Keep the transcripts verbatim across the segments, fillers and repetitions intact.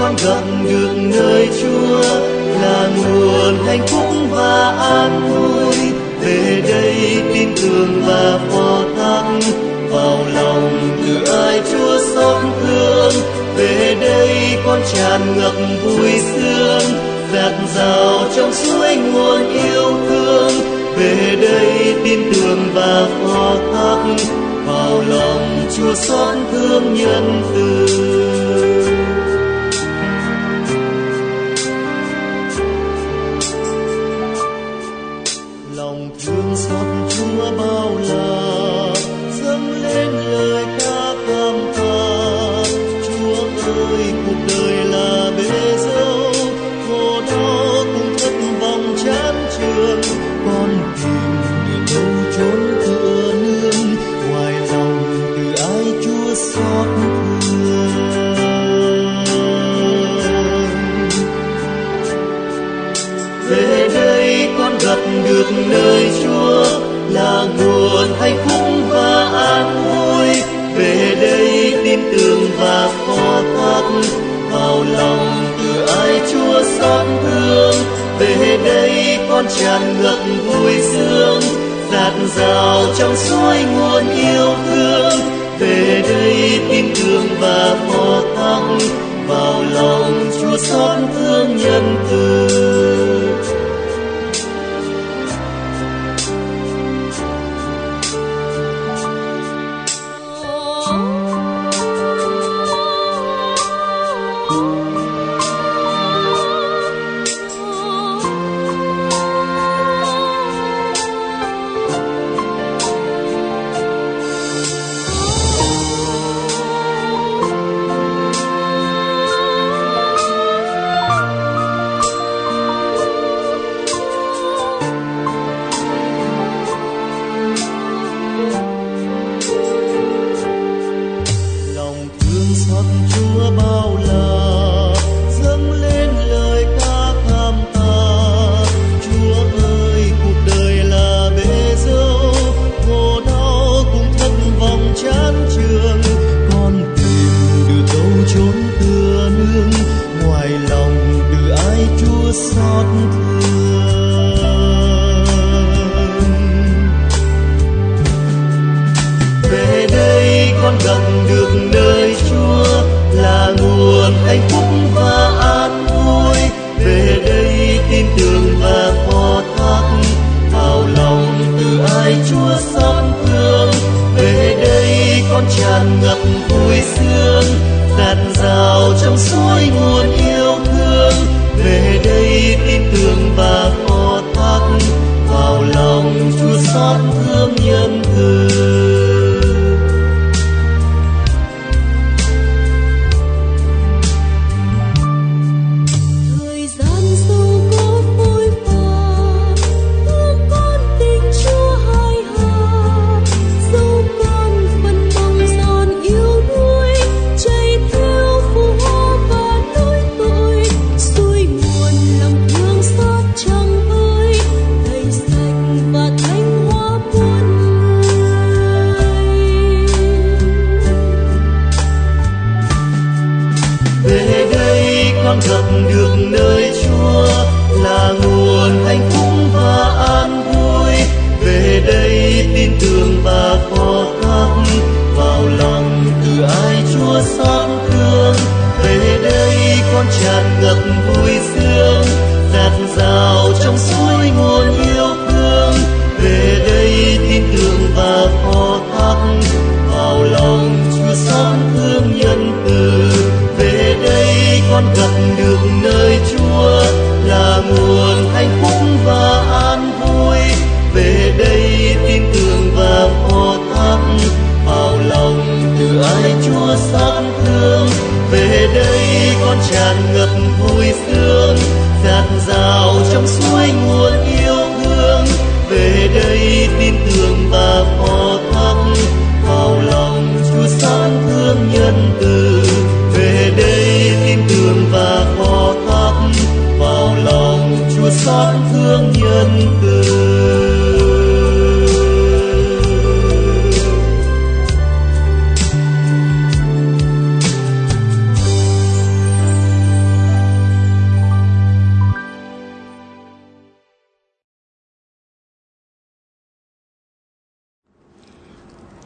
con gặp được nơi Chúa là nguồn hạnh phúc và an vui. Về đây tin tưởng và phó thác vào lòng từ ai Chúa xót thương. Về đây con tràn ngập vui sướng, dạt dào trong suối nguồn yêu thương. Về đây tin tưởng và phó thác vào lòng Chúa xót thương nhân từ. Lòng thương xót Chúa bao la dâng lên lời ca cảm tạ. Chúa ơi, cuộc đời là bể dâu, khổ đau cùng thất vọng chán chường. Con tìm được đâu chốn tựa nương, ngoài lòng từ ai Chúa xót thương. Về đây con gặp được nơi Chúa là nguồn hạnh phúc và an vui. Về đây tin tưởng và phó thác vào lòng từ ai Chúa xót thương. Về đây con tràn ngập vui sướng, dạt dào trong suối nguồn yêu thương. Về đây tin tưởng và phó thác vào lòng Chúa xót thương nhân từ.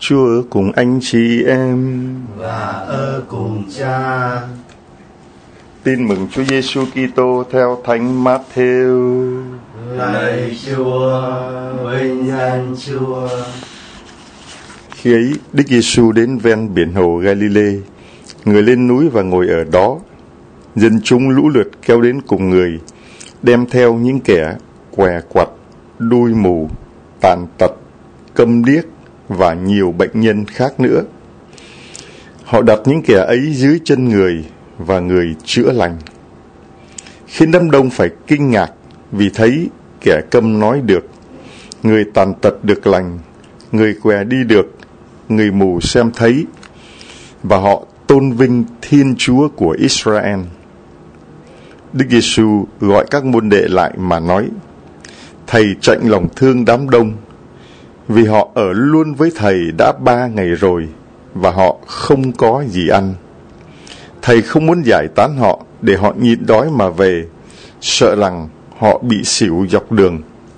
Chúa ở cùng anh chị em và ở cùng Cha. Tin mừng Chúa Giêsu Kitô theo Thánh Matthew. Lạy Chúa, vinh danh Chúa. Khi ấy, Đức Giêsu đến ven biển hồ Galilee, người lên núi và ngồi ở đó. Dân chúng lũ lượt kéo đến cùng người, đem theo những kẻ què quặt, đuôi mù, tàn tật, câm điếc và nhiều bệnh nhân khác nữa. Họ đặt những kẻ ấy dưới chân người và người chữa lành, khiến đám đông phải kinh ngạc vì thấy kẻ câm nói được, người tàn tật được lành, người què đi được, người mù xem thấy, và họ tôn vinh Thiên Chúa của Israel. Đức Giêsu gọi các môn đệ lại mà nói: Thầy chạnh lòng thương đám đông, vì họ ở luôn với Thầy đã ba ngày rồi, và họ không có gì ăn. Thầy không muốn giải tán họ để họ nhịn đói mà về, sợ rằng họ bị xỉu dọc đường.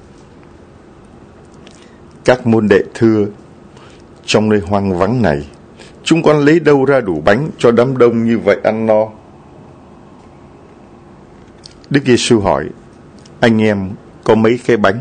Các môn đệ thưa: Trong nơi hoang vắng này, chúng con lấy đâu ra đủ bánh cho đám đông như vậy ăn no? Đức Giêsu hỏi: Anh em có mấy cái bánh?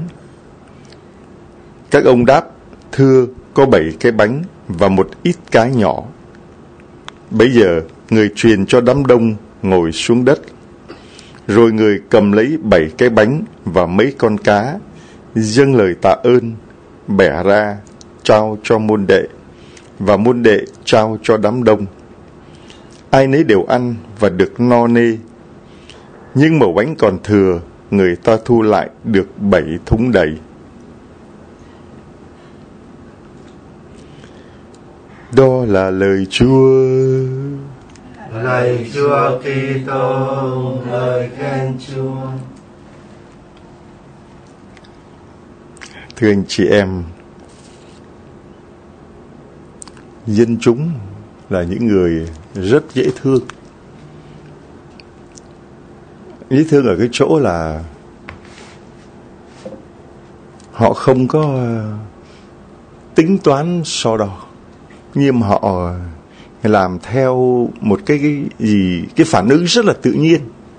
Các ông đáp: Thưa, có bảy cái bánh và một ít cá nhỏ. Bấy giờ người truyền cho đám đông ngồi xuống đất. Rồi người cầm lấy bảy cái bánh và mấy con cá, dâng lời tạ ơn, bẻ ra, trao cho môn đệ, và môn đệ trao cho đám đông. Ai nấy đều ăn và được no nê. Nhưng mẩu bánh còn thừa, người ta thu lại được bảy thúng đầy. Đó là lời Chúa. Lạy Chúa Kitô, lời khen Chúa. Thưa anh chị em, dân chúng là những người rất dễ thương. Dễ thương ở cái chỗ là họ không có tính toán so đo, nhưng mà họ làm theo một cái, cái gì cái phản ứng rất là tự nhiên.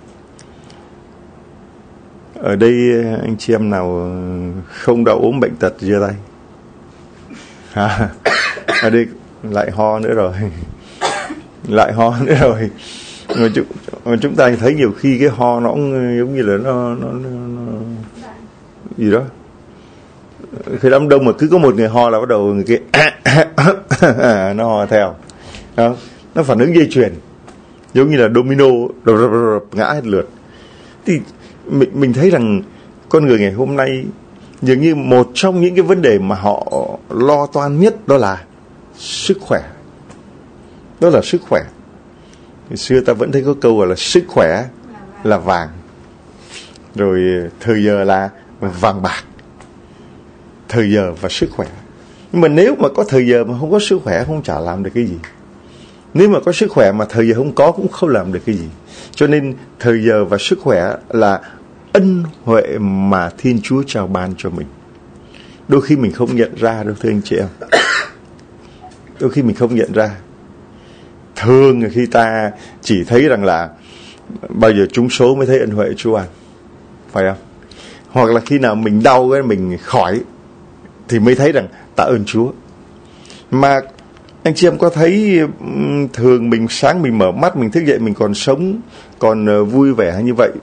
Ở đây anh chị em nào không đã ốm bệnh tật giơ tay. À, ở đây lại ho nữa rồi, lại ho nữa rồi. Mà chúng, mà chúng ta thấy nhiều khi cái ho nó cũng giống như là nó, nó, nó, nó gì đó. Khi đám đông mà cứ có một người ho là bắt đầu người kia nó ho theo. Đó. Nó phản ứng dây chuyền, giống như là domino, đập, đập, đập, ngã hết lượt. Thì mình, mình thấy rằng con người ngày hôm nay dường như một trong những cái vấn đề mà họ lo toan nhất đó là sức khỏe. Đó là sức khỏe. Ngày xưa ta vẫn thấy có câu gọi là sức khỏe là vàng, rồi thời giờ là vàng bạc. Thời giờ và sức khỏe. Nhưng mà nếu mà có thời giờ mà không có sức khỏe, không chả làm được cái gì. Nếu mà có sức khỏe mà thời giờ không có, cũng không làm được cái gì. Cho nên thời giờ và sức khỏe là ân huệ mà Thiên Chúa trao ban cho mình. Đôi khi mình không nhận ra đâu thưa anh chị em. Đôi khi mình không nhận ra. Thường khi ta chỉ thấy rằng là bao giờ trúng số mới thấy ân huệ Chúa ăn, phải không? Hoặc là khi nào mình đau cái mình khỏi thì mới thấy rằng tạ ơn Chúa. Mà anh chị em có thấy thường mình sáng mình mở mắt, mình thức dậy mình còn sống, còn vui vẻ như vậy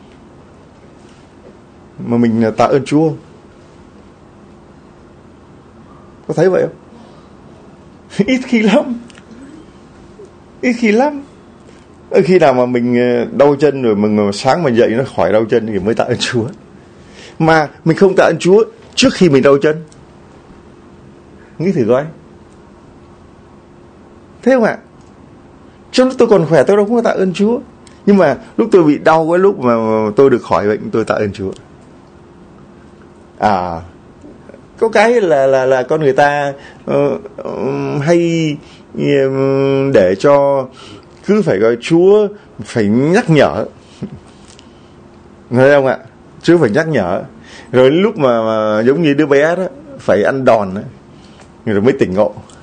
mà mình tạ ơn Chúa không? Có thấy vậy không? Ít khi lắm. Ít khi lắm. Khi nào mà mình đau chân rồi mình sáng mình dậy nó khỏi đau chân thì mới tạ ơn Chúa. Mà mình không tạ ơn Chúa trước khi mình đau chân. Nghĩ thử coi. Thế không ạ? Trong lúc tôi còn khỏe tôi đâu có tạ ơn Chúa. Nhưng mà lúc tôi bị đau, cái lúc mà tôi được khỏi bệnh tôi tạ ơn Chúa. À, có cái là là là con người ta uh, uh, hay uh, để cho cứ phải gọi Chúa phải nhắc nhở. Nghe không ạ? Chúa phải nhắc nhở. Rồi lúc mà, mà giống như đứa bé đó phải ăn đòn đó, rồi mới tỉnh ngộ.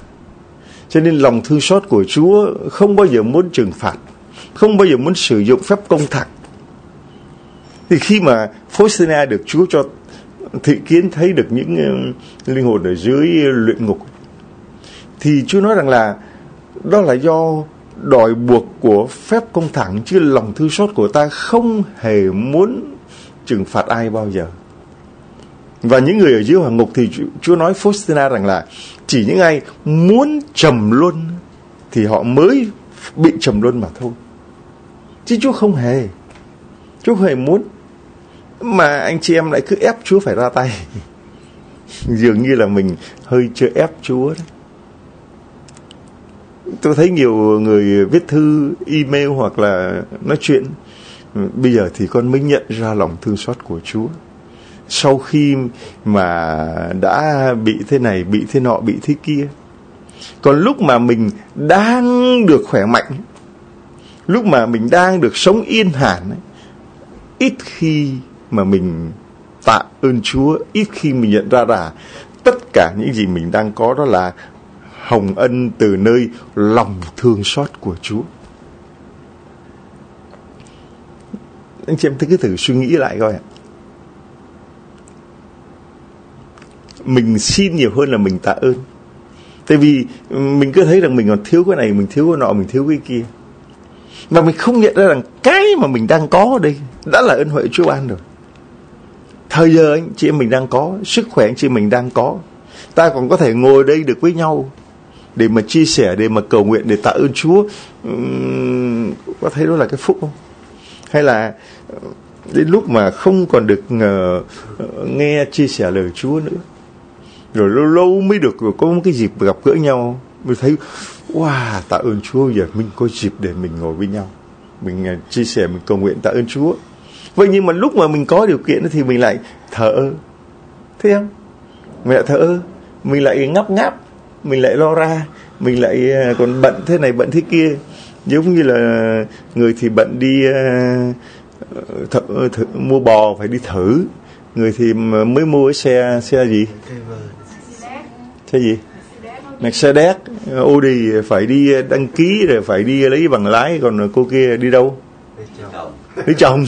Cho nên lòng thương xót của Chúa không bao giờ muốn trừng phạt, không bao giờ muốn sử dụng phép công thẳng. Thì khi mà Faustina được Chúa cho thị kiến thấy được những uh, linh hồn ở dưới luyện ngục, thì Chúa nói rằng là đó là do đòi buộc của phép công thẳng, chứ lòng thương xót của ta không hề muốn trừng phạt ai bao giờ. Và những người ở dưới hỏa ngục thì Chúa nói Faustina rằng là chỉ những ai muốn trầm luân thì họ mới bị trầm luân mà thôi, chứ Chúa không hề Chúa không hề muốn. Mà anh chị em lại cứ ép Chúa phải ra tay. Dường như là mình hơi chưa ép Chúa đấy. Tôi thấy nhiều người viết thư, email hoặc là nói chuyện, bây giờ thì con mới nhận ra lòng thương xót của Chúa. Sau khi mà đã bị thế này, bị thế nọ, bị thế kia. Còn lúc mà mình đang được khỏe mạnh, lúc mà mình đang được sống yên hàn, ít khi mà mình tạ ơn Chúa, ít khi mình nhận ra là tất cả những gì mình đang có đó là hồng ân từ nơi lòng thương xót của Chúa. Anh chị em cứ thử suy nghĩ lại coi ạ. Mình xin nhiều hơn là mình tạ ơn. Tại vì mình cứ thấy rằng mình còn thiếu cái này, mình thiếu cái nọ, mình thiếu cái kia. Mà mình không nhận ra rằng cái mà mình đang có ở đây đã là ân huệ Chúa ban rồi. Thời giờ anh chị em mình đang có, sức khỏe anh chị em mình đang có, ta còn có thể ngồi đây được với nhau để mà chia sẻ, để mà cầu nguyện, để tạ ơn Chúa. uhm, Có thấy đó là cái phúc không? Hay là đến lúc mà không còn được uh, nghe chia sẻ lời Chúa nữa, rồi lâu lâu mới được có một cái dịp gặp gỡ nhau, mình thấy wow, tạ ơn Chúa, giờ mình có dịp để mình ngồi với nhau, mình uh, chia sẻ, mình cầu nguyện tạ ơn Chúa. Vậy nhưng mà lúc mà mình có điều kiện thì mình lại thờ ơ, thấy không? Mình lại thờ ơ, mình lại ngáp ngáp, mình lại lo ra, mình lại còn bận thế này bận thế kia. Giống như là người thì bận đi uh, th- th- mua bò phải đi thử, người thì mới mua cái xe xe gì? Xe gì? Mercedes, Audi phải đi đăng ký rồi phải đi lấy bằng lái, còn cô kia đi đâu? Lấy chồng.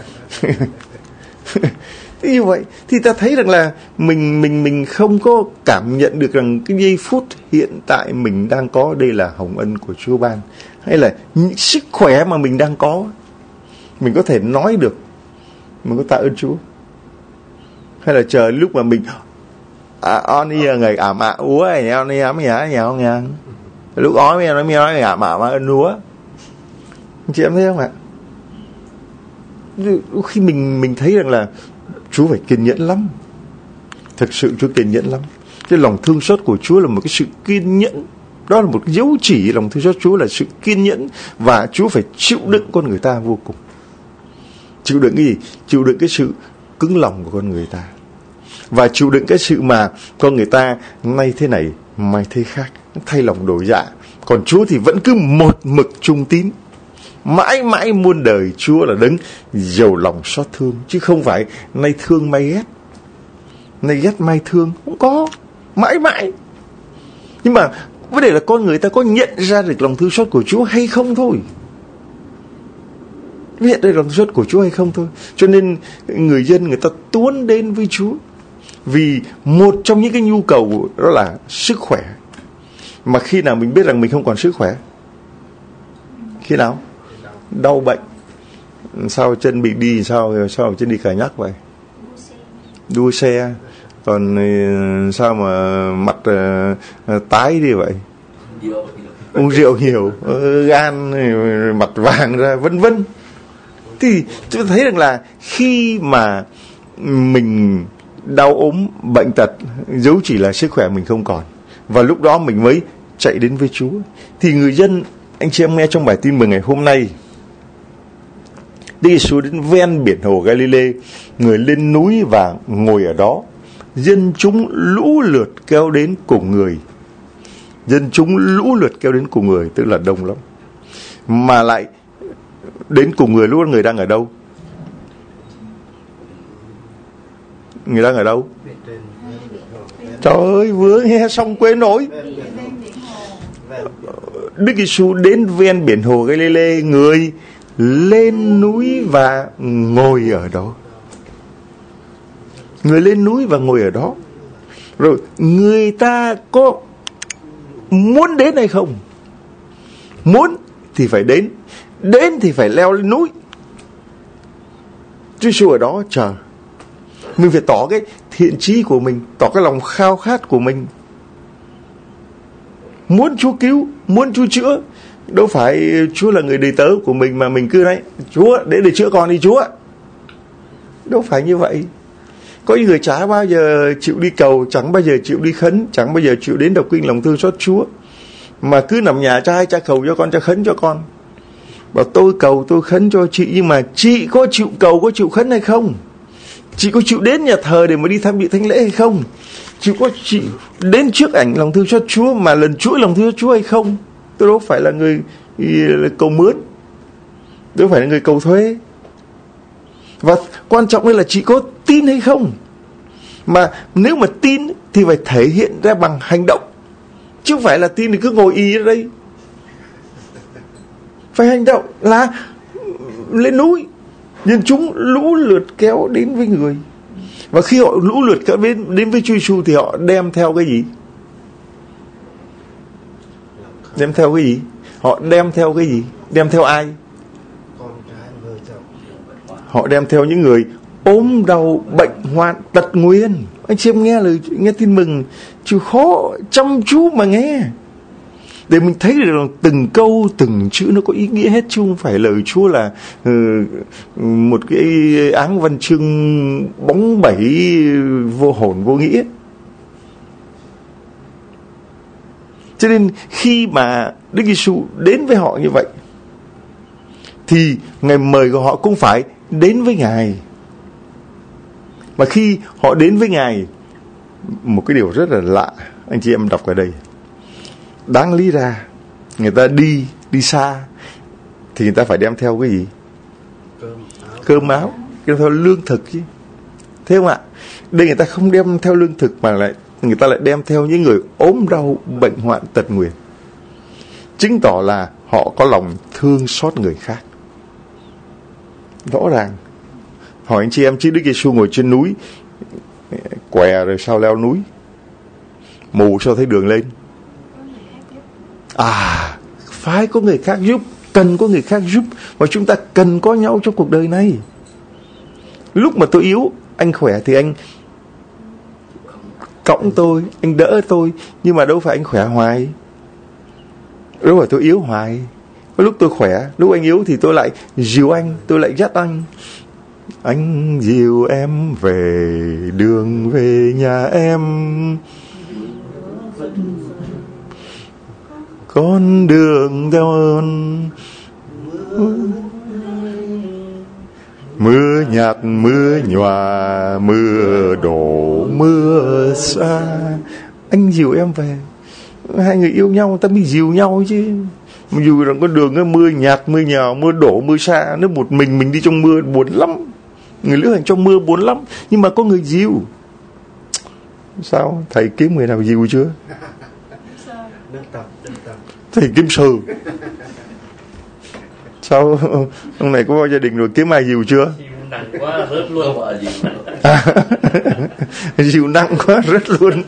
Như vậy thì ta thấy rằng là mình mình mình không có cảm nhận được rằng cái giây phút hiện tại mình đang có đây là hồng ân của Chúa ban, hay là những sức khỏe mà mình đang có, mình có thể nói được, mình có tạ ơn Chúa. Hay là chờ lúc mà mình à, on đi ngày ảm ạ úa này on đi ám nhà nhà không nhà, lúc ói mới nói mới nói ảm ạ mà ơn úa, chị em thấy không ạ? Khi mình mình thấy rằng là Chúa phải kiên nhẫn lắm, thực sự Chúa kiên nhẫn lắm. Cái lòng thương xót của Chúa là một cái sự kiên nhẫn, đó là một cái dấu chỉ lòng thương xót Chúa là sự kiên nhẫn, và Chúa phải chịu đựng con người ta vô cùng. Chịu đựng cái gì? Chịu đựng cái sự cứng lòng của con người ta, và chịu đựng cái sự mà con người ta nay thế này mai thế khác, thay lòng đổi dạ. Còn Chúa thì vẫn cứ một mực trung tín, mãi mãi muôn đời Chúa là đấng giàu lòng xót thương, chứ không phải nay thương mai ghét, nay ghét mai thương, không có, mãi mãi. Nhưng mà vấn đề là con người ta có nhận ra được lòng thương xót của Chúa hay không thôi, nhận ra lòng thương xót của Chúa hay không thôi. Cho nên người dân người ta tuôn đến với Chúa, vì một trong những cái nhu cầu đó là sức khỏe. Mà khi nào mình biết rằng mình không còn sức khỏe? Khi nào? Đau bệnh. Sao chân bị đi sao sao chân đi cà nhắc vậy? Đua xe. Còn sao mà mặt uh, tái đi vậy? Uống rượu nhiều, gan mặt vàng ra, vân vân. Thì tôi thấy rằng là khi mà mình đau ốm bệnh tật, dẫu chỉ là sức khỏe mình không còn, và lúc đó mình mới chạy đến với Chúa. Thì người dân, anh chị em nghe trong bài tin mừng ngày hôm nay, Đức Giêsu đến ven biển hồ Galilee, người lên núi và ngồi ở đó. Dân chúng lũ lượt kéo đến cùng người. Dân chúng lũ lượt kéo đến cùng người, tức là đông lắm. Mà lại đến cùng người, lúc đó người đang ở đâu? Người đang ở đâu? Trời ơi, vừa nghe xong quên nổi. Đức Giêsu đến ven biển hồ Galilee, người lên núi và ngồi ở đó. Người lên núi và ngồi ở đó. Rồi người ta có muốn đến hay không? Muốn thì phải đến, đến thì phải leo lên núi. Chúa Giêsu ở đó chờ. Mình phải tỏ cái thiện chí của mình, tỏ cái lòng khao khát của mình. Muốn Chúa cứu, muốn Chúa chữa. Đâu phải Chúa là người đầy tớ của mình mà mình cứ nói Chúa để để chữa con đi Chúa. Đâu phải như vậy. Có những người chả bao giờ chịu đi cầu, chẳng bao giờ chịu đi khấn, chẳng bao giờ chịu đến đọc kinh lòng thương xót Chúa, mà cứ nằm nhà cha cha cầu cho con, cha khấn cho con. Bảo tôi cầu tôi khấn cho chị, nhưng mà chị có chịu cầu, có chịu khấn hay không? Chị có chịu đến nhà thờ để mà đi tham dự thánh lễ hay không? Chị có chịu đến trước ảnh lòng thương xót Chúa mà lần chuỗi lòng thương xót Chúa hay không? Tôi đâu phải là người cầu mướn, tôi phải là người cầu thuê. Và quan trọng là chị có tin hay không. Mà nếu mà tin thì phải thể hiện ra bằng hành động, chứ không phải là tin thì cứ ngồi y ở đây. Phải hành động là lên núi, nhân chúng lũ lượt kéo đến với người. Và khi họ lũ lượt kéo đến, đến với Chúa Giêsu thì họ đem theo cái gì? Đem theo cái gì? Họ đem theo cái gì? Đem theo ai? Họ đem theo những người ốm đau, bệnh hoạn, tật nguyền. Anh chị em nghe lời, nghe tin mừng, chịu khó chăm chú mà nghe, để mình thấy được từng câu từng chữ nó có ý nghĩa hết, chứ không phải lời Chúa là uh, một cái áng văn chương bóng bẩy vô hồn vô nghĩa. Cho nên khi mà Đức Giêsu đến với họ như vậy thì Ngài mời của họ cũng phải đến với Ngài. Mà khi họ đến với Ngài, một cái điều rất là lạ, anh chị em đọc ở đây, đáng lý ra người ta đi đi xa thì người ta phải đem theo cái gì? Cơm áo, đem theo lương thực chứ, thế không ạ? Đây người ta không đem theo lương thực mà lại người ta lại đem theo những người ốm đau, bệnh hoạn, tật nguyền, chứng tỏ là họ có lòng thương xót người khác. Rõ ràng. Hỏi anh chị em, chứ Đức Giêsu ngồi trên núi què rồi sao leo núi? Mù sao thấy đường lên? À, phải có người khác giúp, cần có người khác giúp. Và chúng ta cần có nhau trong cuộc đời này. Lúc mà tôi yếu, anh khỏe thì anh cõng tôi, anh đỡ tôi. Nhưng mà đâu phải anh khỏe hoài, đâu phải tôi yếu hoài. Có lúc tôi khỏe, lúc anh yếu thì tôi lại dìu anh, tôi lại dắt anh. Anh dìu em về đường về nhà em, con đường theo ơn. Mưa nhạt mưa nhòa, mưa đổ mưa xa, anh dìu em về. Hai người yêu nhau, người ta mới dìu nhau chứ. Dù rằng con đường ấy, mưa nhạt mưa nhòa, mưa đổ mưa xa, nếu một mình mình đi trong mưa buồn lắm. Người lữ hành trong mưa buồn lắm. Nhưng mà có người dìu. Sao? Thầy kiếm người nào dìu chưa? Thầy kiếm sư. Sao? Ông này có bao gia đình rồi kiếm ai dìu chưa? Nặng quá rớt luôn. À, dìu nặng quá rớt luôn.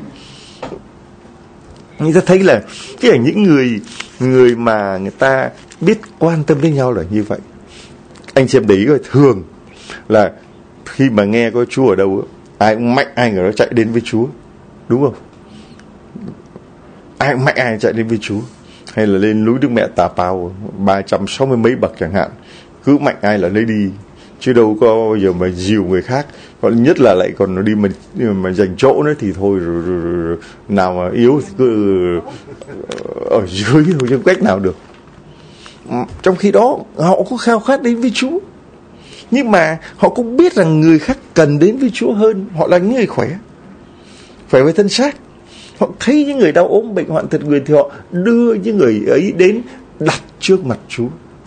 Người ta thấy là cái những người người mà người ta biết quan tâm đến nhau là như vậy. Anh xem để ý rồi, thường là khi mà nghe có Chúa ở đâu, ai cũng mạnh ai người đó chạy đến với Chúa, đúng không? Ai cũng mạnh ai chạy đến với Chúa. Hay là lên núi Đức Mẹ Tà Pao ba trăm sáu mươi mấy bậc chẳng hạn, cứ mạnh ai là lấy đi, chứ đâu có bao giờ mà dìu người khác. Còn nhất là lại còn đi mà, mà giành chỗ nữa thì thôi rồi, rồi, rồi, rồi. Nào mà yếu thì cứ ở dưới thôi, chứ cách nào được. Trong khi đó họ có khao khát đến với Chúa, nhưng mà họ cũng biết rằng người khác cần đến với Chúa hơn. Họ là những người khỏe, khỏe về thân xác. Họ thấy những người đau ốm bệnh hoạn tật nguyền thì họ đưa những người ấy đến đặt trước mặt Chúa.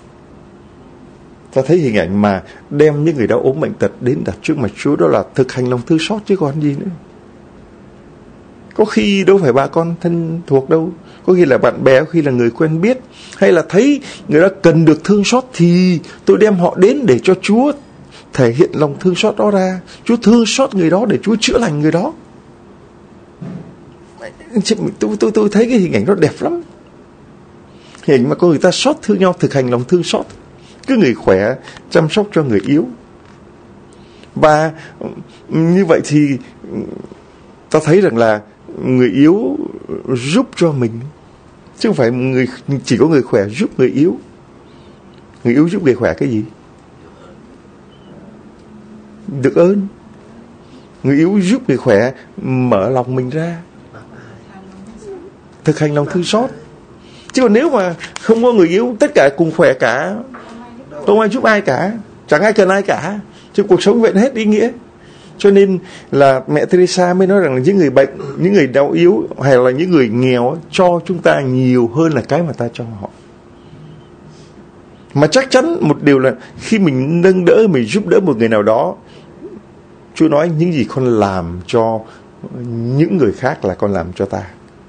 Ta thấy hình ảnh mà đem những người đau ốm bệnh tật đến đặt trước mặt Chúa, đó là thực hành lòng thương xót chứ còn gì nữa. Có khi đâu phải bà con thân thuộc đâu, có khi là bạn bè, có khi là người quen biết, hay là thấy người đó cần được thương xót thì tôi đem họ đến để cho Chúa thể hiện lòng thương xót đó ra. Chúa thương xót người đó để Chúa chữa lành người đó. Tôi, tôi, tôi thấy cái hình ảnh đó đẹp lắm. Hình ảnh mà có người ta xót thương nhau, thực hành lòng thương xót. Cứ người khỏe chăm sóc cho người yếu. Và như vậy thì ta thấy rằng là người yếu giúp cho mình, chứ không phải người, chỉ có người khỏe giúp người yếu. Người yếu giúp người khỏe cái gì? Được ơn. Người yếu giúp người khỏe mở lòng mình ra, thực hành lòng thương xót. Chứ còn nếu mà không có người yếu, tất cả cùng khỏe cả, không ai giúp ai cả, chẳng ai cần ai cả, chứ cuộc sống vậy hết ý nghĩa. Cho nên là mẹ Teresa mới nói rằng là những người bệnh, những người đau yếu hay là những người nghèo cho chúng ta nhiều hơn là cái mà ta cho họ. Mà chắc chắn một điều là khi mình nâng đỡ, mình giúp đỡ một người nào đó, Chúa nói những gì con làm cho những người khác là con làm cho ta.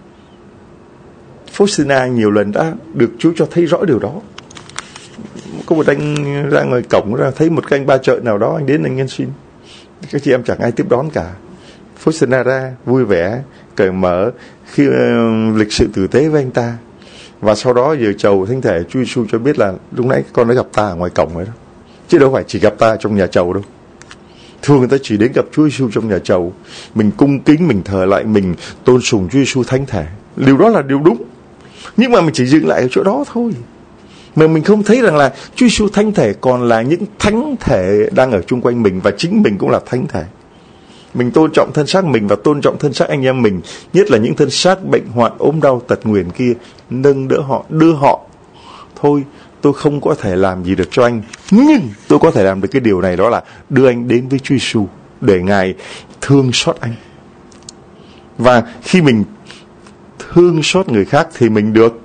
Faustina nhiều lần đã được Chúa cho thấy rõ điều đó. Có một anh ra ngoài cổng ra thấy một cái anh ba chợ nào đó, anh đến anh nhân xin. Các chị em chẳng ai tiếp đón cả. Faustina ra vui vẻ, cởi mở khi uh, lịch sự tử tế với anh ta. Và sau đó giờ chầu thánh thể Chúa Giêsu cho biết là lúc nãy con đã gặp ta ở ngoài cổng rồi đó, chứ đâu phải chỉ gặp ta trong nhà chầu đâu. Thường người ta chỉ đến gặp Chúa Giêsu trong nhà chầu, mình cung kính, mình thờ lại, mình tôn sùng Chúa Giêsu thánh thể. Điều đó là điều đúng, nhưng mà mình chỉ dừng lại ở chỗ đó thôi. Mà mình không thấy rằng là Chúa Giêsu thánh thể còn là những thánh thể đang ở chung quanh mình, và chính mình cũng là thánh thể. Mình tôn trọng thân xác mình và tôn trọng thân xác anh em mình, nhất là những thân xác bệnh hoạn, ốm đau, tật nguyền kia, nâng đỡ họ, đưa họ. Thôi, tôi không có thể làm gì được cho anh, nhưng tôi có thể làm được cái điều này, đó là đưa anh đến với Chúa Giêsu để Ngài thương xót anh. Và khi mình thương xót người khác thì mình được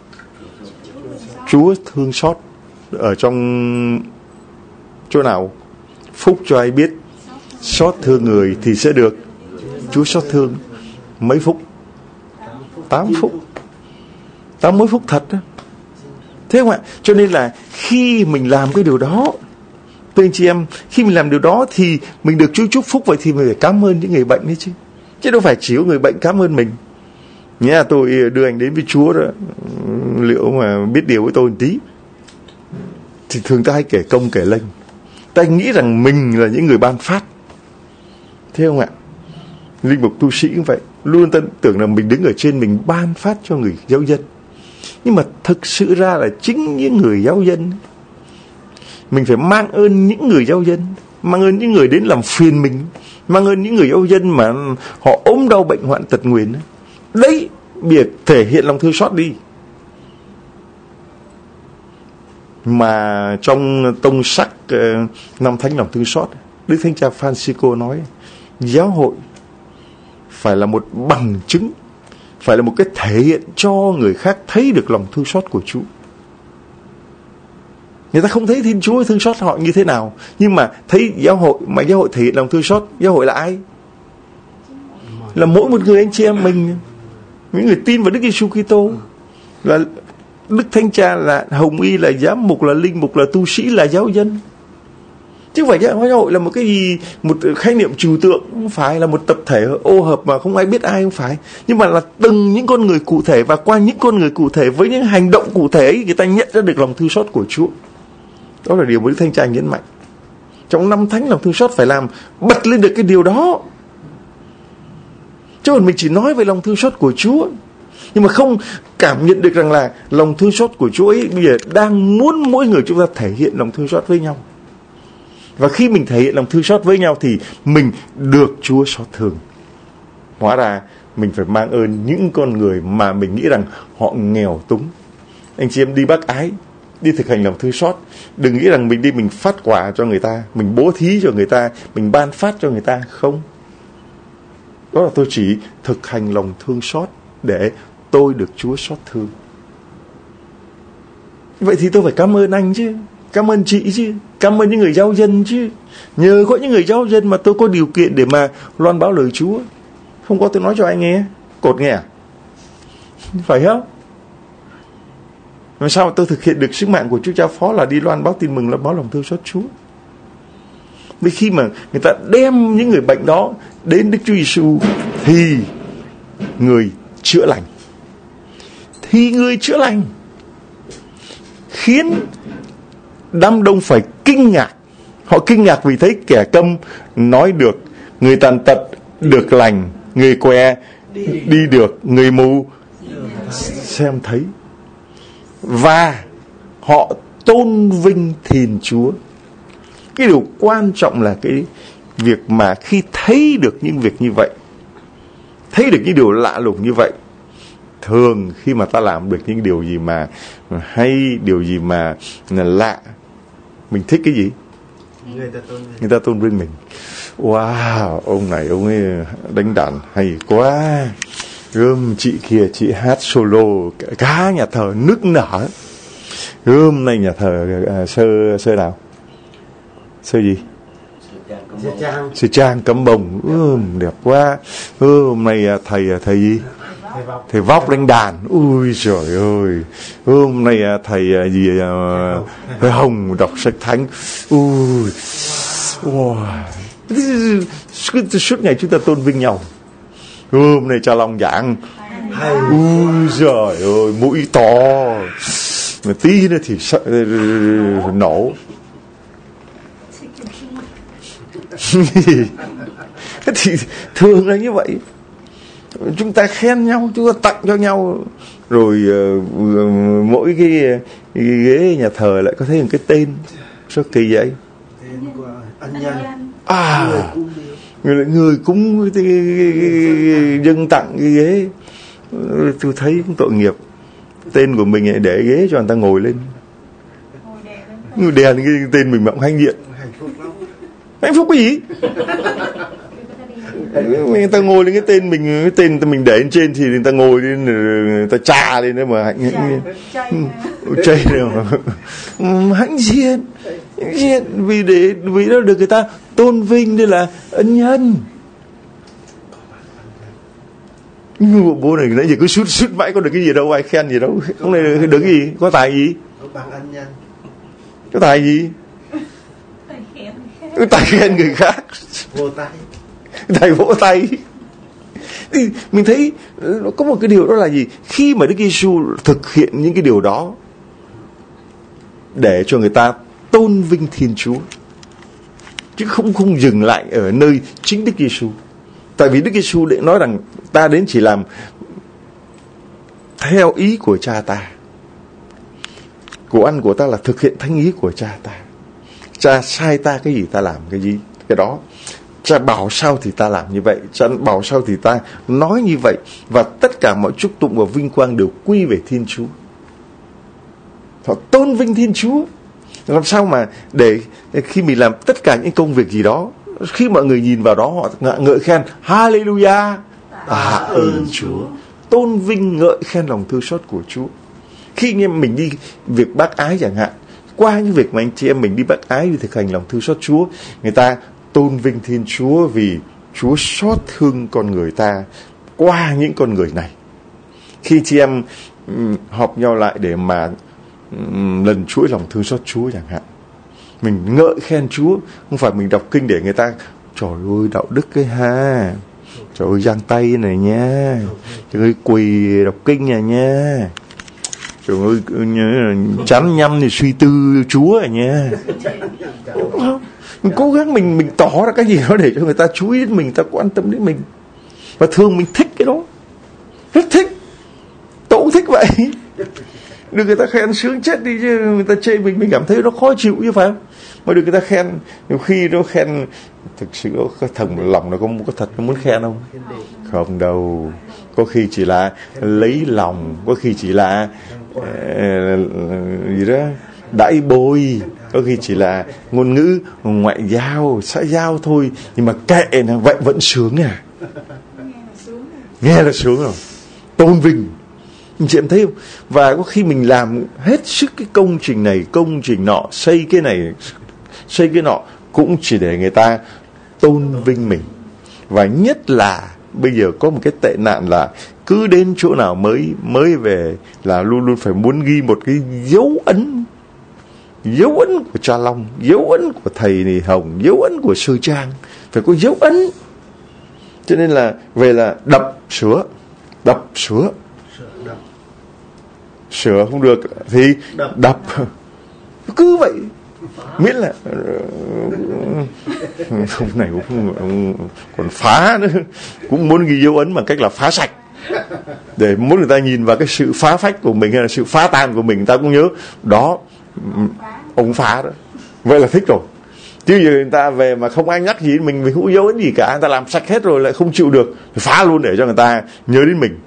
Chúa thương xót. Ở trong chỗ nào? Phúc cho ai biết xót thương người thì sẽ được Chúa xót thương. Mấy phúc? Tám phúc. Tám mấy phúc thật đó. Thế không ạ? Cho nên là khi mình làm cái điều đó, thưa anh chị em, khi mình làm điều đó thì mình được Chúa chúc phúc. Vậy thì mình phải cảm ơn những người bệnh đấy chứ, chứ đâu phải chỉ có người bệnh cảm ơn mình. Nhớ tôi đưa anh đến với Chúa đó, liệu mà biết điều với tôi một tí thì thường ta hay kể công kể lênh, ta nghĩ rằng mình là những người ban phát. Thế không ạ? Linh mục tu sĩ cũng vậy, luôn ta tưởng là mình đứng ở trên, mình ban phát cho người giáo dân. Nhưng mà thực sự ra là chính những người giáo dân, mình phải mang ơn những người giáo dân, mang ơn những người đến làm phiền mình, mang ơn những người giáo dân mà họ ốm đau bệnh hoạn tật nguyền. Đấy, việc thể hiện lòng thương xót đi. Mà trong tông sắc uh, năm thánh lòng thương xót, Đức Thánh Cha Francisco nói giáo hội phải là một bằng chứng, phải là một cái thể hiện cho người khác thấy được lòng thương xót của Chúa. Người ta không thấy Thiên Chúa thương xót họ như thế nào, nhưng mà thấy giáo hội, mà giáo hội thể hiện lòng thương xót. Giáo hội là ai? Là mỗi một người anh chị em mình, những người tin vào Đức Giêsu Kitô, là Đức Thánh Cha, là Hồng Y, là giám mục, là linh mục, là tu sĩ, là giáo dân. Chứ không phải giáo hội là một cái gì, một khái niệm trừu tượng, không phải là một tập thể ô hợp mà không ai biết ai, không phải. Nhưng mà là từng những con người cụ thể, và qua những con người cụ thể với những hành động cụ thể ấy, người ta nhận ra được lòng thương xót của Chúa. Đó là điều mà Đức Thánh Cha nhấn mạnh. Trong năm thánh lòng thương xót phải làm bật lên được cái điều đó. Chứ còn mình chỉ nói về lòng thương xót của Chúa, nhưng mà không cảm nhận được rằng là lòng thương xót của Chúa ấy bây giờ đang muốn mỗi người chúng ta thể hiện lòng thương xót với nhau. Và khi mình thể hiện lòng thương xót với nhau thì mình được Chúa xót thương. Hóa ra mình phải mang ơn những con người mà mình nghĩ rằng họ nghèo túng. Anh chị em đi bác ái, đi thực hành lòng thương xót, đừng nghĩ rằng mình đi mình phát quà cho người ta, mình bố thí cho người ta, mình ban phát cho người ta. Không. Đó là tôi chỉ thực hành lòng thương xót để tôi được Chúa xót thương. Vậy thì tôi phải cảm ơn anh chứ, cảm ơn chị chứ, cảm ơn những người giáo dân chứ. Nhờ có những người giáo dân mà tôi có điều kiện để mà loan báo lời Chúa. Không có tôi nói cho anh nghe. Cột nghe à? Phải không? Làm sao mà tôi thực hiện được sứ mạng của Chúa Cha Phó là đi loan báo tin mừng, là báo lòng thương xót Chúa? Vì khi mà người ta đem những người bệnh đó đến Đức Chúa Giêsu thì người chữa lành. Thì người chữa lành. Khiến đám đông phải kinh ngạc. Họ kinh ngạc vì thấy kẻ câm nói được, người tàn tật được lành, người què đi được, người mù xem thấy. Và họ tôn vinh Thiên Chúa. Cái điều quan trọng là cái việc mà khi thấy được những việc như vậy, thấy được những điều lạ lùng như vậy, thường khi mà ta làm được những điều gì mà hay, điều gì mà lạ, mình thích cái gì? Người ta tôn vinh, Người ta tôn vinh mình. Wow, ông này ông ấy đánh đàn hay quá. Gươm chị kia chị hát solo, cả nhà thờ nức nở. Gươm này nhà thờ uh, sơ sơ nào? Sơ gì? Sơ trang. Sơ trang cắm bồng. Gươm đẹp quá. Gươm này thầy thầy gì? Thầy Vóc đánh đàn. Ui trời ơi. Hôm nay thầy gì uh, thầy Hồng đọc sách thánh. Ui wow. Suốt ngày chúng ta tôn vinh nhau. Hôm nay Cha Long giảng. Ui trời ơi, mũi to. Mà tí nữa thì sợ, nổ. Thì thường là như vậy. Chúng ta khen nhau, chúng ta tặng cho nhau. Rồi uh, mỗi cái, cái ghế nhà thờ lại có thêm một cái tên. Sao kỳ vậy? Tên của ân nhân. À, người, người cúng dâng tặng cái ghế. Tôi thấy cũng tội nghiệp. Tên của mình để ghế cho người ta ngồi lên. Ngồi đèn cái tên mình mà cũng hãnh diện. Hạnh phúc cái gì? Người ta ngồi lên cái tên mình, cái tên mình để lên trên thì người ta ngồi lên, người ta trà lên đấy mà hạnh chay rồi mà hãnh diện, hãnh diện vì để vì nó được người ta tôn vinh, đây là ân nhân. Nhưng bố này nãy giờ cứ sút sút mãi có được cái gì đâu, ai khen gì đâu, không này được cái gì, có tài gì? Có tài gì? Cái tài khen người khác. Vô tay. Thầy vỗ tay. Thì mình thấy có một cái điều đó là gì? Khi mà Đức Giêsu thực hiện những cái điều đó để cho người ta tôn vinh Thiên Chúa, chứ không không dừng lại ở nơi chính Đức Giêsu. Tại vì Đức Giêsu để nói rằng ta đến chỉ làm theo ý của Cha ta. Của ăn của ta là thực hiện thánh ý của Cha ta. Cha sai ta cái gì ta làm cái gì cái đó. Cha bảo sao thì ta làm như vậy, Cha bảo sao thì ta nói như vậy. Và tất cả mọi chúc tụng và vinh quang đều quy về Thiên Chúa. Họ tôn vinh Thiên Chúa. Làm sao mà để khi mình làm tất cả những công việc gì đó, khi mọi người nhìn vào đó họ ngợi khen Hallelujah, tạ ơn Chúa, tôn vinh ngợi khen lòng thương xót của Chúa. Khi anh em mình đi việc bác ái chẳng hạn, qua những việc mà anh chị em mình đi bác ái, đi thực hành lòng thương xót Chúa, người ta tôn vinh Thiên Chúa vì Chúa xót thương con người ta qua những con người này. Khi chị em um, họp nhau lại để mà um, lần chuỗi lòng thương xót Chúa chẳng hạn, mình ngợi khen Chúa, không phải mình đọc kinh để người ta trời ơi đạo đức cái ha, trời ơi giang tay này nha, trời ơi quỳ đọc kinh này nha, trời ơi chán nhăm thì suy tư Chúa à nha. Mình cố gắng mình mình tỏ ra cái gì đó để cho người ta chú ý đến mình, người ta quan tâm đến mình. Và thường mình thích cái đó, rất thích. Tôi cũng thích vậy. Được người ta khen sướng chết đi, chứ người ta chê mình mình cảm thấy nó khó chịu chứ phải không? Mà được người ta khen, nhiều khi nó khen thực sự nó có thầm lòng nó có có thật nó muốn khen không? Không đâu. Có khi chỉ là lấy lòng, có khi chỉ là uh, gì đó đãi bôi, có khi chỉ là ngôn ngữ ngoại giao, xã giao thôi, nhưng mà kệ nó vậy vẫn sướng à. Nghe là sướng rồi, tôn vinh. Anh chị em thấy không? Và có khi mình làm hết sức cái công trình này, công trình nọ, xây cái này, xây cái nọ, cũng chỉ để người ta tôn vinh mình. Và nhất là bây giờ có một cái tệ nạn là cứ đến chỗ nào mới mới về là luôn luôn phải muốn ghi một cái dấu ấn, dấu ấn của cha Long, dấu ấn của thầy này Hồng, dấu ấn của sư Trang, phải có dấu ấn. Cho nên là về là đập sửa, đập sửa, sửa không được thì đập, đập. Cứ vậy, miễn là không này cũng còn phá nữa, cũng muốn ghi dấu ấn bằng cách là phá sạch, để muốn người ta nhìn vào cái sự phá phách của mình hay là sự phá tan của mình, người ta cũng nhớ đó, ông phá đó, vậy là thích rồi. Chứ giờ người ta về mà không ai nhắc gì mình, mình không dấu ấn gì cả, người ta làm sạch hết rồi lại không chịu được, phá luôn để cho người ta nhớ đến mình.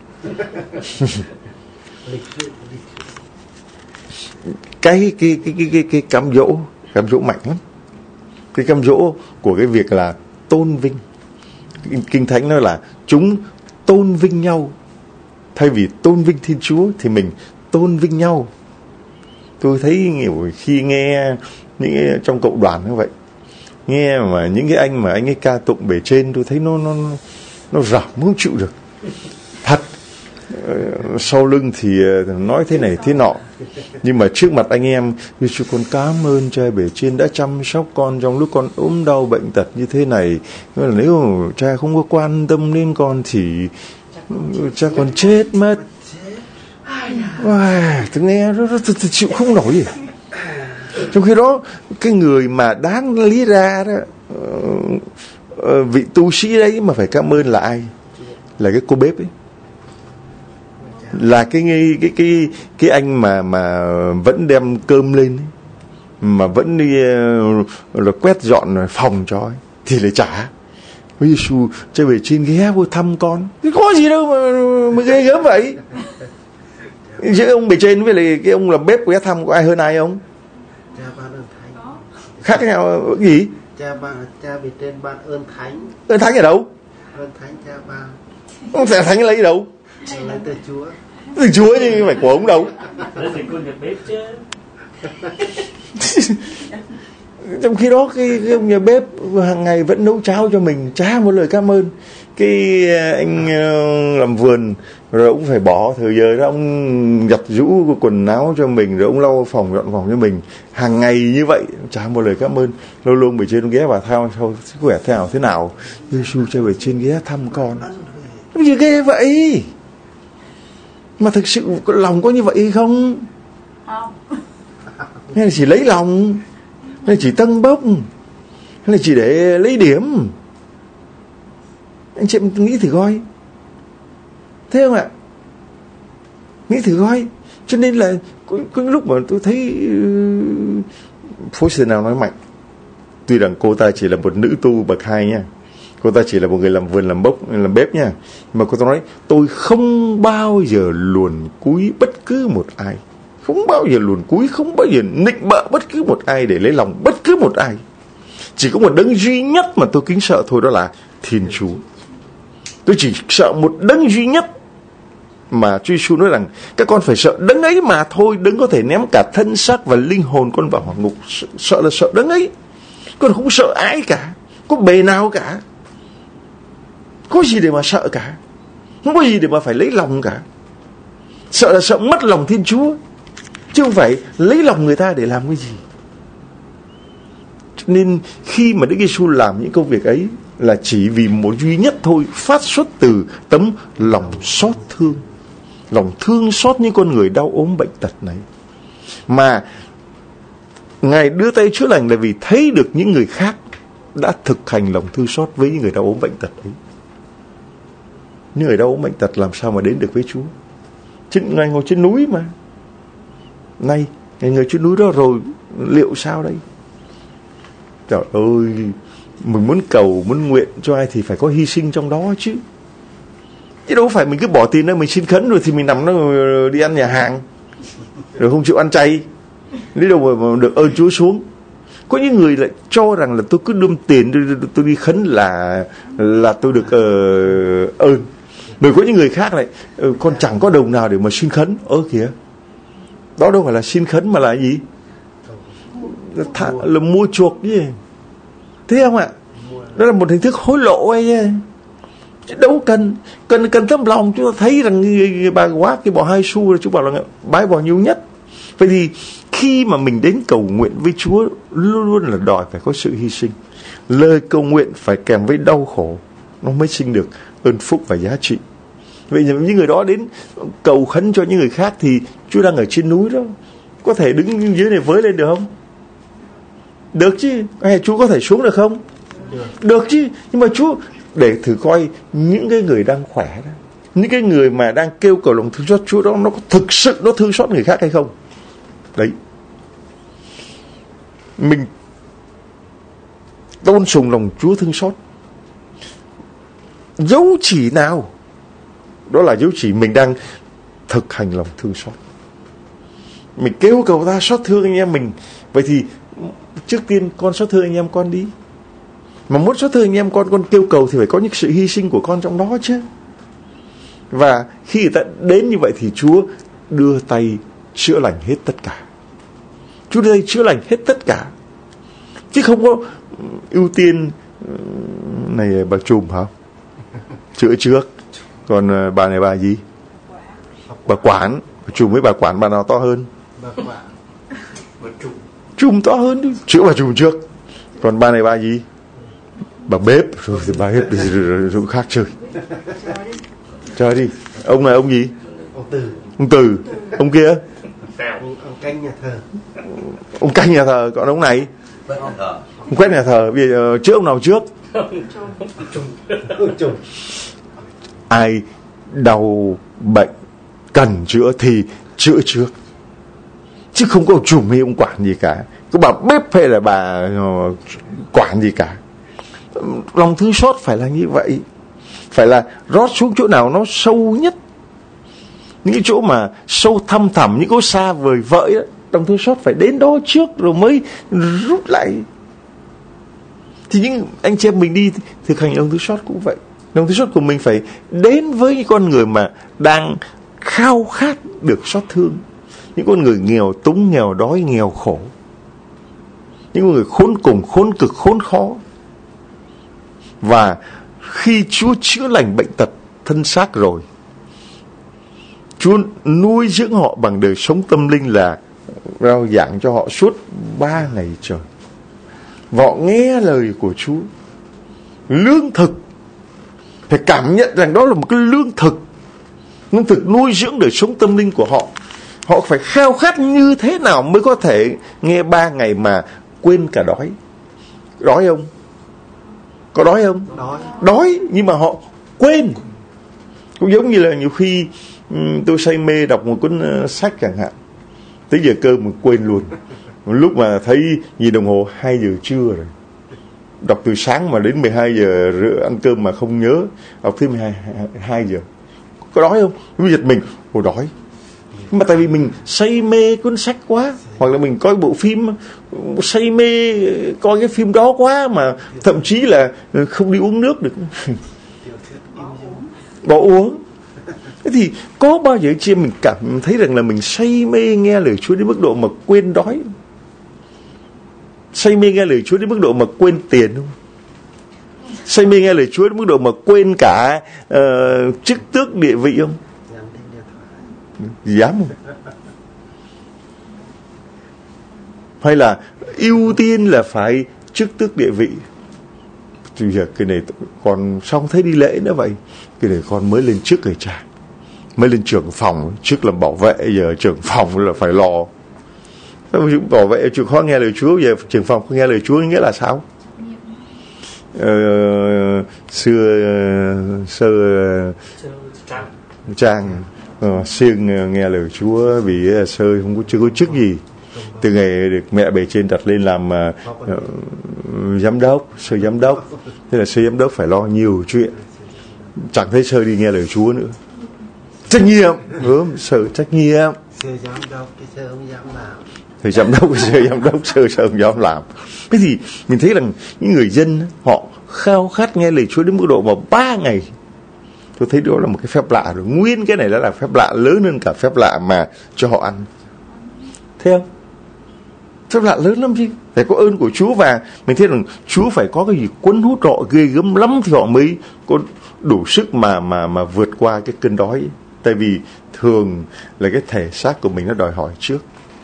cái cái cái cái cái cái cám dỗ, cám dỗ mạnh lắm. Cái cám dỗ của cái việc là tôn vinh. Kinh Thánh nói là chúng tôn vinh nhau, thay vì tôn vinh Thiên Chúa thì mình tôn vinh nhau. Tôi thấy nhiều khi nghe những trong cộng đoàn như vậy, nghe mà những cái anh mà anh ấy ca tụng bề trên, tôi thấy nó nó nó rợn, không chịu được. Thật, sau lưng thì nói thế này thế nọ, nhưng mà trước mặt anh em, Giê-xu con cảm ơn cha bề trên đã chăm sóc con trong lúc con ốm đau bệnh tật như thế này. Nếu cha không có quan tâm đến con thì cha còn chết mất. Wow, tôi nghe tôi, tôi, tôi chịu không nổi gì. Trong khi đó cái người mà đáng lý ra đó, uh, vị tu sĩ đấy mà phải cảm ơn là ai? Là cái cô bếp ấy, là cái cái cái cái anh mà mà vẫn đem cơm lên ấy, mà vẫn đi uh, là quét dọn phòng cho ấy, thì lại trả. Ôi Giê-xu, cha về trên ghé vô thăm con, thì có gì đâu mà mà ghê gớm vậy. Chứ ông bề trên với lại cái ông làm bếp ghé thăm có ai hơn ai không? Cha ban ơn thánh. Khác nhau cái gì? Cha ban cha bề trên ban ơn thánh. Ơn thánh ở đâu? Ơn thánh cha ban. Ông sẽ thánh lấy đâu? Lấy từ Chúa. Từ Chúa chứ phải của ông đâu. Lấy từ con nhà bếp chứ. Trong khi đó cái, cái ông nhà bếp hàng ngày vẫn nấu cháo cho mình, chả một lời cảm ơn. Cái anh uh, làm vườn rồi ông phải bỏ thời giờ ra ông giặt giũ quần áo cho mình, rồi ông lau phòng dọn phòng cho mình hàng ngày như vậy, chả một lời cảm ơn. Lâu lâu bề trên ông ghé vào thao sao sức khỏe thế nào thế nào, Giê-xu cho bề trên ghé thăm con, cái gì ghê vậy? Mà thực sự lòng có như vậy hay không? Không. Hay là chỉ lấy lòng, hay là chỉ tâng bốc, hay là chỉ để lấy điểm? Anh chị em nghĩ thử coi, thế không ạ? Nghĩ thử coi. Cho nên là có, có những lúc mà tôi thấy uh, phối sư nào nói mạnh, tuy rằng cô ta chỉ là một nữ tu bậc hai nha, cô ta chỉ là một người làm vườn làm bốc làm bếp nha, mà cô ta nói tôi không bao giờ luồn cúi bất cứ một ai, không bao giờ luồn cúi, không bao giờ nịnh bợ bất cứ một ai để lấy lòng bất cứ một ai. Chỉ có một đấng duy nhất mà tôi kính sợ thôi, đó là Thiên Chúa. Tôi chỉ sợ một đấng duy nhất mà Chúa Giêsu nói rằng các con phải sợ đấng ấy mà thôi, đấng có thể ném cả thân xác và linh hồn con vào hỏa ngục. Sợ, sợ là sợ đấng ấy, con không sợ ai cả, có bề nào cả, có gì để mà sợ cả, không có gì để mà phải lấy lòng cả. Sợ là sợ mất lòng Thiên Chúa, chứ không phải lấy lòng người ta để làm cái gì. Nên khi mà Đức Giêsu làm những công việc ấy là chỉ vì một duy nhất thôi, phát xuất từ tấm lòng xót thương, lòng thương xót những con người đau ốm bệnh tật này. Mà Ngài đưa tay chữa lành là vì thấy được những người khác đã thực hành lòng thương xót với những người đau ốm bệnh tật ấy. Những người đau ốm bệnh tật làm sao mà đến được với Chúa? Chứ Ngài ngồi trên núi mà. Nay Ngài ngồi trên núi đó rồi, liệu sao đây? Trời ơi, mình muốn cầu, muốn nguyện cho ai thì phải có hy sinh trong đó chứ. Chứ đâu phải mình cứ bỏ tiền ra mình xin khấn rồi thì mình nằm đó đi ăn nhà hàng, rồi không chịu ăn chay, lấy đâu mà được ơn Chúa xuống. Có những người lại cho rằng là tôi cứ đâm tiền tôi, tôi đi khấn là là tôi được uh, ơn. Rồi có những người khác lại uh, con chẳng có đồng nào để mà xin khấn. Ơ kìa, đó đâu phải là xin khấn mà là gì? Thà, là mua chuộc chứ. Thế không ạ? Đó là một hình thức hối lộ ấy chứ. Đâu cần cần cần tấm lòng. Chúng ta thấy rằng người, người bà quá cái bỏ hai xu rồi, chúng bảo là bái bỏ nhiều nhất. Vậy thì khi mà mình đến cầu nguyện với Chúa, luôn luôn là đòi phải có sự hy sinh. Lời cầu nguyện phải kèm với đau khổ, nó mới sinh được ơn phúc và giá trị. Vậy những người đó đến cầu khấn cho những người khác thì Chúa đang ở trên núi đó, có thể đứng dưới này với lên được không? Được chứ. Hay Chúa có thể xuống được không? Được, được chứ. Nhưng mà Chúa để thử coi những cái người đang khỏe đó, những cái người mà đang kêu cầu lòng thương xót Chúa đó, nó có thực sự nó thương xót người khác hay không? Đấy, mình tôn sùng lòng Chúa thương xót. Dấu chỉ nào đó là dấu chỉ mình đang thực hành lòng thương xót. Mình kêu cầu ta xót thương anh em mình. Vậy thì trước tiên con xót thương anh em con đi. Mà muốn xót thương anh em con, con kêu cầu thì phải có những sự hy sinh của con trong đó chứ. Và khi người ta đến như vậy thì Chúa đưa tay chữa lành hết tất cả. Chúa đưa tay chữa lành hết tất cả, chứ không có ưu tiên này bà Trùm hả? Chữa trước. Còn bà này bà gì? Bà Quản. Bà Trùm với bà Quản, bà nào to hơn? Bà Quản. Bà Trùm. Trùm to hơn đi. Chữa bà Trùm trước. Còn bà này bà gì? Bà Bếp. Rồi thì bà Bếp rồi khác chơi. Chơi đi. Ông này ông gì? Ông Từ. Ông Từ. Ông kia? Ông, ông canh nhà thờ. Ông canh nhà thờ. Còn ông này? Ông quét nhà thờ. Bây giờ trước ông nào trước? Ai đau bệnh cần chữa thì chữa trước, chứ không có Trùm hay ông Quản gì cả, có bà Bếp hay là bà Quản gì cả. Lòng thương xót phải là như vậy, phải là rót xuống chỗ nào nó sâu nhất, những cái chỗ mà sâu thăm thẳm, những chỗ xa vời vợi đó, lòng thương xót phải đến đó trước rồi mới rút lại. Thì những anh chị em mình đi thực hành lòng thương xót cũng vậy. Lòng thương xót của mình phải đến với những con người mà đang khao khát được xót thương, những con người nghèo túng, nghèo đói, nghèo khổ, những con người khốn cùng, khốn cực, khốn khó. Và khi Chúa chữa lành bệnh tật thân xác rồi, Chúa nuôi dưỡng họ bằng đời sống tâm linh là rao giảng cho họ suốt ba ngày trời. Và họ nghe lời của Chúa. Lương thực, phải cảm nhận rằng đó là một cái lương thực, lương thực nuôi dưỡng đời sống tâm linh của họ. Họ phải khao khát như thế nào mới có thể nghe ba ngày mà quên cả đói. Đói không? Có đói không? Đói. Đói, nhưng mà họ quên. Cũng giống như là nhiều khi um, tôi say mê đọc một cuốn uh, sách chẳng hạn, tới giờ cơm mà quên luôn. Lúc mà thấy nhìn đồng hồ hai giờ trưa rồi, đọc từ sáng mà đến mười hai giờ rưỡi ăn cơm mà không nhớ, đọc tới mười hai giờ. Có đói không? Bây giờ mình, ồ đói. Nhưng mà tại vì mình say mê cuốn sách quá, hoặc là mình coi bộ phim say mê coi cái phim đó quá mà thậm chí là không đi uống nước được, bỏ uống. Thế thì có bao giờ chị mình cảm thấy rằng là mình say mê nghe lời Chúa đến mức độ mà quên đói, say mê nghe lời Chúa đến mức độ mà quên tiền không? Say mê nghe lời Chúa đến mức độ mà quên cả uh, chức tước địa vị không? Dám không? Hay là ưu tiên là phải chức tước địa vị? Bây giờ cái này còn xong thấy đi lễ nữa vậy, cái này con mới lên trước người cha, mới lên trưởng phòng, trước làm bảo vệ, giờ trưởng phòng là phải lo. Bảo vệ chịu khó nghe lời Chúa, giờ trưởng phòng không nghe lời Chúa nghĩa là sao? Ờ, xưa sơ trang ờ, siêng nghe lời Chúa vì sơ không có chưa có chức gì, từ ngày được mẹ bề trên đặt lên làm uh, giám đốc, sơ giám đốc, thế là sơ giám đốc phải lo nhiều chuyện, chẳng thấy sơ đi nghe lời Chúa nữa. Trách nhiệm, đúng, sơ trách nhiệm. Sơ giám đốc, cái sơ không dám làm. Thì giám đốc, sơ giám đốc, sơ sơ không dám làm. Thế thì mình thấy rằng những người dân họ khao khát nghe lời Chúa đến mức độ mà ba ngày. Tôi thấy đó là một cái phép lạ rồi. Nguyên cái này đã là phép lạ lớn hơn cả phép lạ mà cho họ ăn. Thấy không? Phép lạ lớn lắm chứ. Phải có ơn của Chúa, và mình thấy rằng Chúa phải có cái gì cuốn hút họ ghê gớm lắm thì họ mới có đủ sức mà mà mà vượt qua cái cơn đói. Tại vì thường là cái thể xác của mình nó đòi hỏi trước.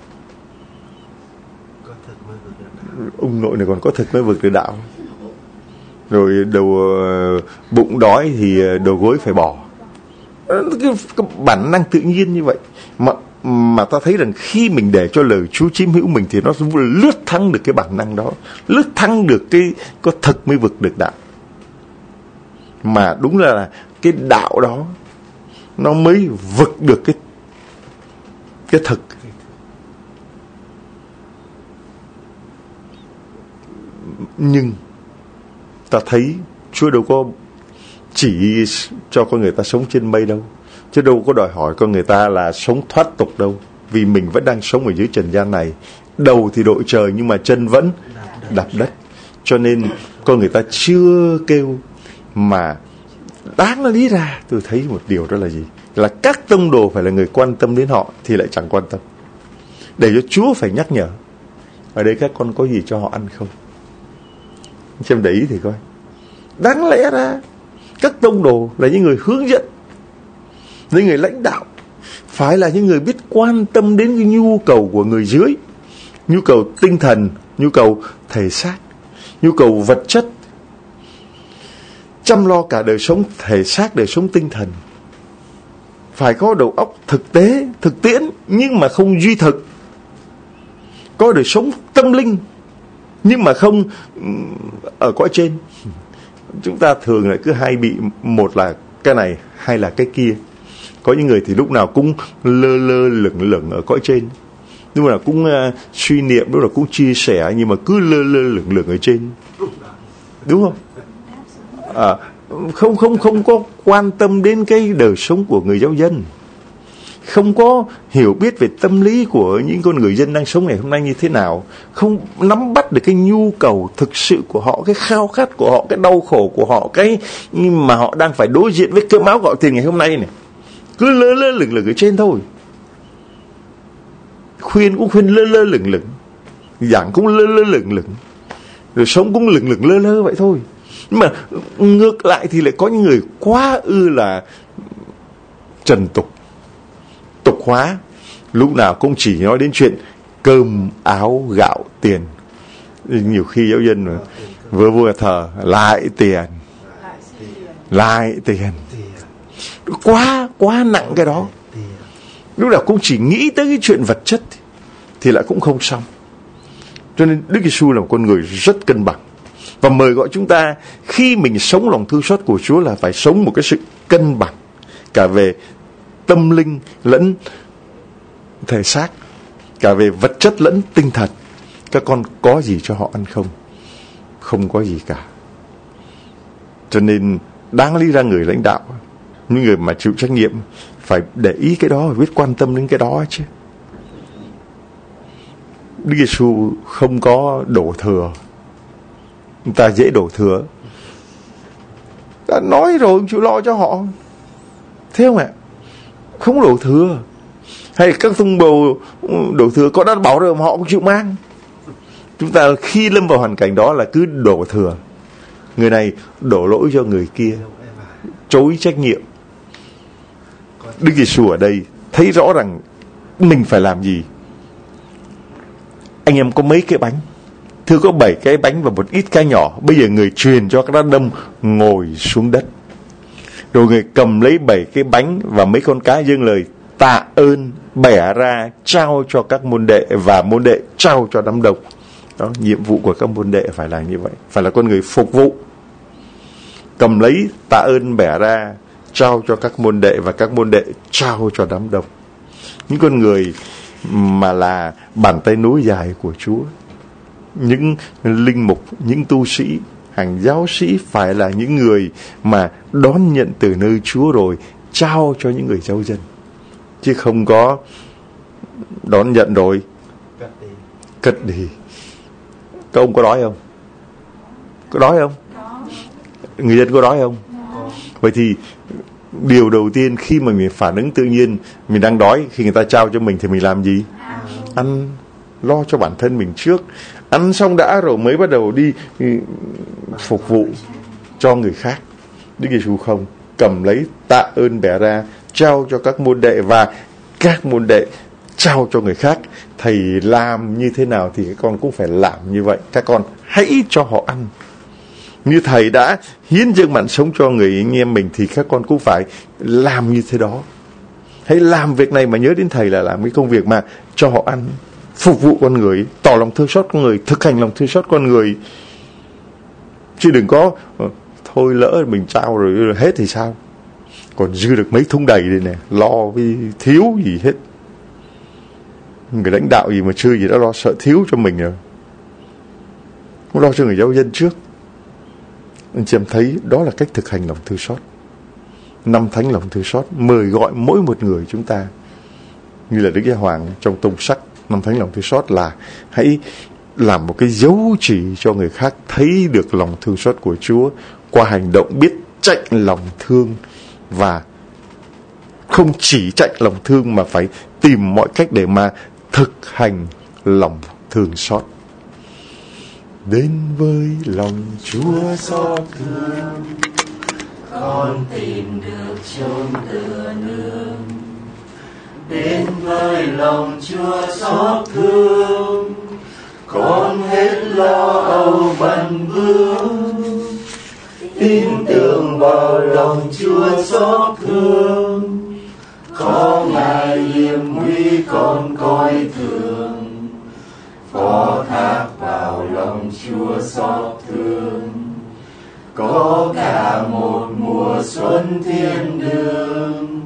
Ông nội này còn có thực mới vượt được đạo. Rồi đầu uh, bụng đói thì đầu gối phải bỏ. Cái, cái bản năng tự nhiên như vậy. Mà mà ta thấy rằng khi mình để cho lời Chúa chiếm hữu mình thì nó lướt thắng được cái bản năng đó, lướt thắng được cái có thực mới vực được đạo. Mà đúng là cái đạo đó nó mới vực được cái cái thực. Nhưng ta thấy Chúa đâu có chỉ cho con người ta sống trên mây đâu, chứ đâu có đòi hỏi con người ta là sống thoát tục đâu. Vì mình vẫn đang sống ở dưới trần gian này, đầu thì đội trời nhưng mà chân vẫn đạp đất. Cho nên con người ta chưa kêu. Mà đáng lý ra tôi thấy một điều đó là gì? Là các tông đồ phải là người quan tâm đến họ thì lại chẳng quan tâm, để cho Chúa phải nhắc nhở. Ở đây các con có gì cho họ ăn không? Xem để ý thì coi. Đáng lẽ ra các tông đồ là những người hướng dẫn, những người lãnh đạo, phải là những người biết quan tâm đến cái nhu cầu của người dưới, nhu cầu tinh thần, nhu cầu thể xác, nhu cầu vật chất, chăm lo cả đời sống thể xác, đời sống tinh thần. Phải có đầu óc thực tế, thực tiễn, nhưng mà không duy thực. Có đời sống tâm linh, nhưng mà không ở cõi trên. Chúng ta thường lại cứ hay bị một là cái này hay là cái kia. Có những người thì lúc nào cũng lơ lơ lửng lửng ở cõi trên, nhưng mà cũng uh, suy niệm, lúc nào cũng chia sẻ, nhưng mà cứ lơ lơ lửng lửng ở trên, đúng không? À, không không không có quan tâm đến cái đời sống của người giáo dân, không có hiểu biết về tâm lý của những con người dân đang sống ngày hôm nay như thế nào, không nắm bắt được cái nhu cầu thực sự của họ, cái khao khát của họ, cái đau khổ của họ, cái mà họ đang phải đối diện với cơm áo gạo tiền ngày hôm nay này. Cứ lơ lơ lửng lửng ở trên thôi. Khuyên cũng khuyên lơ lơ lửng lửng, giảng cũng lơ lơ lửng lửng, rồi sống cũng lửng lửng lơ lơ vậy thôi. Nhưng mà ngược lại thì lại có những người quá ư là trần tục, tục hóa, lúc nào cũng chỉ nói đến chuyện cơm áo gạo tiền. Nhiều khi giáo dân mà vừa vừa thờ lại tiền, lại tiền, quá quá nặng cái đó. Lúc nào cũng chỉ nghĩ tới cái chuyện vật chất thì lại cũng không xong. Cho nên Đức Giêsu là một con người rất cân bằng, và mời gọi chúng ta khi mình sống lòng thương xót của Chúa là phải sống một cái sự cân bằng cả về tâm linh lẫn thể xác, cả về vật chất lẫn tinh thần. Các con có gì cho họ ăn không? Không có gì cả. Cho nên đáng lý ra người lãnh đạo, những người mà chịu trách nhiệm phải để ý cái đó, phải biết quan tâm đến cái đó chứ. Đức Giêsu không có đổ thừa. Chúng ta dễ đổ thừa. Đã nói rồi, ông chịu lo cho họ, thế không ạ? Không đổ thừa. Hay các tông bầu đổ thừa, có đã bảo rồi mà họ không chịu mang. Chúng ta khi lâm vào hoàn cảnh đó là cứ đổ thừa. Người này đổ lỗi cho người kia, chối trách nhiệm. Đức Giêsu ở đây thấy rõ rằng mình phải làm gì. Anh em có mấy cái bánh? Thưa, có bảy cái bánh và một ít cái nhỏ. Bây giờ người truyền cho các đám đông ngồi xuống đất, rồi người cầm lấy bảy cái bánh và mấy con cá, dâng lời tạ ơn, bẻ ra trao cho các môn đệ, và môn đệ trao cho đám đông. Đó, nhiệm vụ của các môn đệ phải là như vậy, phải là con người phục vụ. Cầm lấy, tạ ơn, bẻ ra trao cho các môn đệ, và các môn đệ trao cho đám đông. Những con người mà là bàn tay nối dài của Chúa. Những linh mục, những tu sĩ, hàng giáo sĩ phải là những người mà đón nhận từ nơi Chúa rồi trao cho những người giáo dân, chứ không có đón nhận rồi cất đi. Cất đi. Các ông có đói không? Có đói không? Người dân có đói không? Vậy thì điều đầu tiên khi mà mình phản ứng tự nhiên, mình đang đói, khi người ta trao cho mình thì mình làm gì? Ăn, lo cho bản thân mình trước. Ăn xong đã rồi mới bắt đầu đi phục vụ cho người khác. Đức Giêsu không, cầm lấy tạ ơn bẻ ra, trao cho các môn đệ và các môn đệ trao cho người khác. Thầy làm như thế nào thì các con cũng phải làm như vậy. Các con hãy cho họ ăn. Như thầy đã hiến dâng mạng sống cho người anh em mình thì các con cũng phải làm như thế đó. Hãy làm việc này mà nhớ đến thầy là làm cái công việc mà cho họ ăn, phục vụ con người, tỏ lòng thương xót con người, thực hành lòng thương xót con người. Chứ đừng có thôi lỡ mình trao rồi hết thì sao, còn dư được mấy thùng đầy đây nè, lo vì thiếu gì hết. Người lãnh đạo gì mà chưa gì đã lo sợ thiếu cho mình rồi, không lo cho người giáo dân trước. Anh chị em thấy đó là cách thực hành lòng thương xót. Năm thánh lòng thương xót mời gọi mỗi một người chúng ta, như là Đức Giáo Hoàng trong tông sắc năm thánh lòng thương xót, là hãy làm một cái dấu chỉ cho người khác thấy được lòng thương xót của Chúa qua hành động biết trách lòng thương, và không chỉ trách lòng thương mà phải tìm mọi cách để mà thực hành lòng thương xót. Đến với lòng Chúa xót thương, con tìm được chốn tựa nương. Đến với lòng Chúa xót thương, con hết lo âu bận vương. Tin tưởng vào lòng Chúa xót thương, có ngài hiểm nguy con coi thường. Phó thác vào lòng Chúa xót thương, có cả một mùa xuân thiên đường.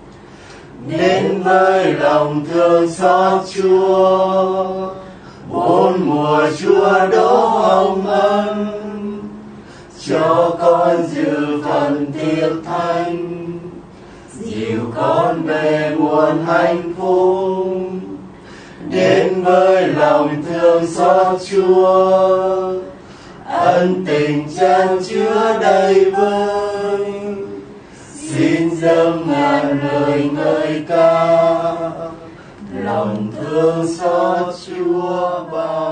Đến với lòng thương xót Chúa, bốn mùa Chúa đổ hồng ân, cho con dự phần thiệt thanh, dìu con về muôn hạnh phúc. Đến với lòng thương xót Chúa, ân tình chan chứa đầy vơi. Xin dâng ngàn lời ngợi ca, lòng thương xót Chúa bao.